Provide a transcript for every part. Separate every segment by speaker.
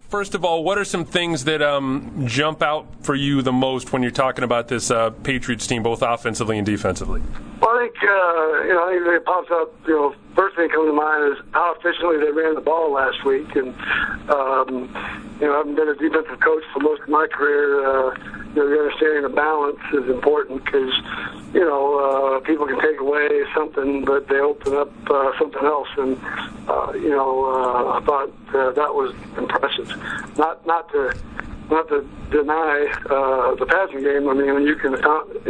Speaker 1: First of all, what are some things that jump out for you the most when you're talking about this Patriots team, both offensively and defensively?
Speaker 2: Well, I think, I think it pops up, first thing that comes to mind is how efficiently they ran the ball last week. And, I've been a defensive coach for most of my career. The understanding of balance is important because, people can take away something, but they open up something else. And, I thought that was impressive. Not to deny the passing game. I mean, when you can,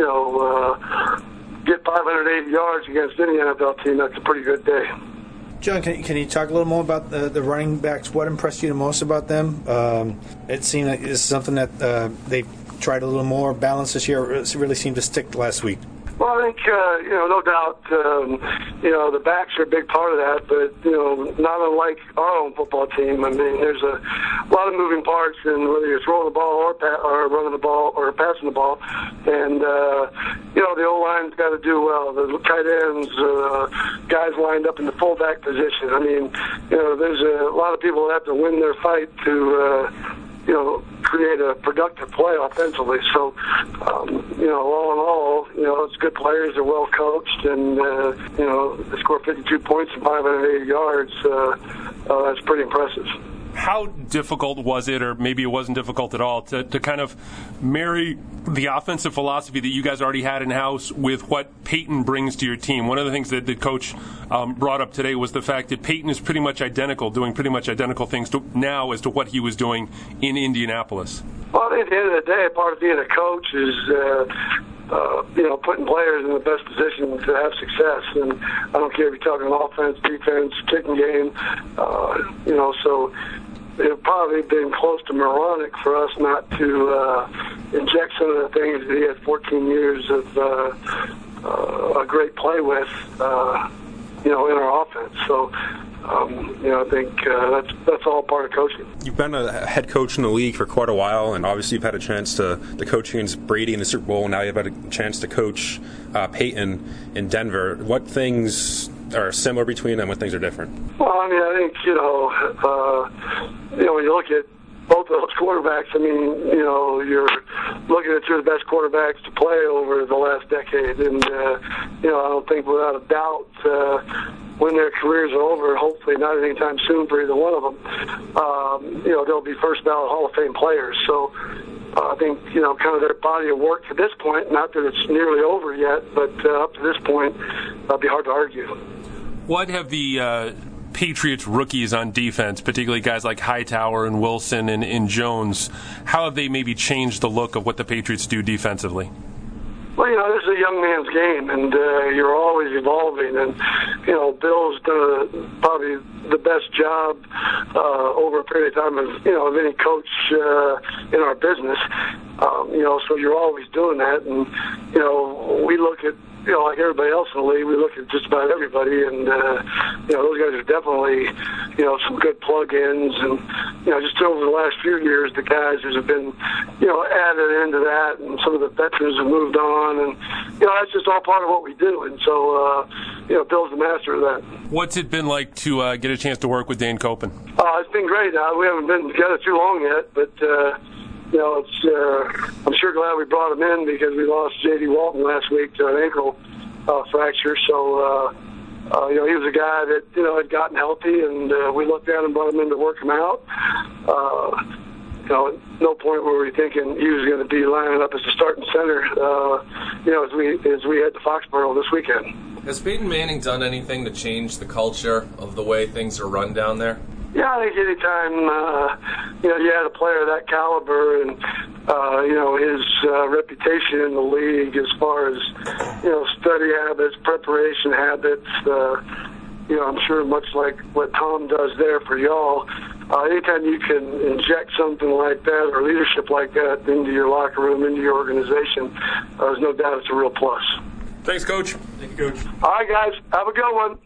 Speaker 2: get 580 yards against any NFL team, that's a pretty good day.
Speaker 3: John, can you talk a little more about the running backs? What impressed you the most about them? It seemed like it's something that they tried a little more balance this year. It really seemed to stick last week.
Speaker 2: Well, I think, no doubt, the backs are a big part of that, but, not unlike our own football team. I mean, there's a lot of moving parts, and whether you're throwing the ball or running the ball or passing the ball. And, the O-line's got to do well. The tight ends, guys lined up in the fullback position. I mean, there's a lot of people that have to win their fight to, create a productive play offensively. So, all in all, it's good players. They're well coached, and, they score 52 points and 580 yards. That's pretty impressive.
Speaker 1: How difficult was it, or maybe it wasn't difficult at all, to kind of marry the offensive philosophy that you guys already had in-house with what Peyton brings to your team? One of the things that the coach brought up today was the fact that Peyton is pretty much identical, doing pretty much identical things now as to what he was doing in Indianapolis.
Speaker 2: Well, at the end of the day, part of being a coach is putting players in the best position to have success. And I don't care if you're talking offense, defense, kicking game, so it probably been close to moronic for us not to inject some of the things that he had 14 years of a great play with, in our offense. So, I think that's all part of coaching.
Speaker 4: You've been a head coach in the league for quite a while, and obviously you've had a chance to coach against Brady in the Super Bowl, and now you've had a chance to coach Peyton in Denver. What things are similar between them? What things are different?
Speaker 2: Well, I mean, I think, when you look at both of those quarterbacks, I mean, you're looking at two of the best quarterbacks to play over the last decade. And, I don't think without a doubt when their careers are over, hopefully not anytime soon for either one of them, they'll be first ballot Hall of Fame players. So I think, kind of their body of work to this point, not that it's nearly over yet, but up to this point, it'd be hard to argue.
Speaker 1: What have the Patriots rookies on defense, particularly guys like Hightower and Wilson and Jones, how have they maybe changed the look of what the Patriots do defensively?
Speaker 2: Well, this is a young man's game, and you're always evolving. And, Bill's done probably the best job over a period of time of any coach in our business. So you're always doing that. And, we look at, like everybody else in the league, we look at just about everybody, and those guys are definitely, some good plug-ins, and just over the last few years, the guys that have been, added into that, and some of the veterans have moved on, and that's just all part of what we do, and so Bill's the master of that.
Speaker 1: What's it been like to get a chance to work with Dan Koppen?
Speaker 2: It's been great. We haven't been together too long yet, but. I'm sure glad we brought him in because we lost J.D. Walton last week to an ankle fracture. So, he was a guy that, had gotten healthy, and we looked at him and brought him in to work him out. No point where we were thinking he was going to be lining up as a starting center, as we head to Foxborough this weekend.
Speaker 5: Has Peyton Manning done anything to change the culture of the way things are run down there?
Speaker 2: Yeah, I think anytime, you had a player of that caliber and, his reputation in the league as far as, study habits, preparation habits, I'm sure much like what Tom does there for y'all, anytime you can inject something like that or leadership like that into your locker room, into your organization, there's no doubt it's a real plus.
Speaker 1: Thanks, Coach.
Speaker 5: Thank you, Coach.
Speaker 2: All right, guys. Have a good one.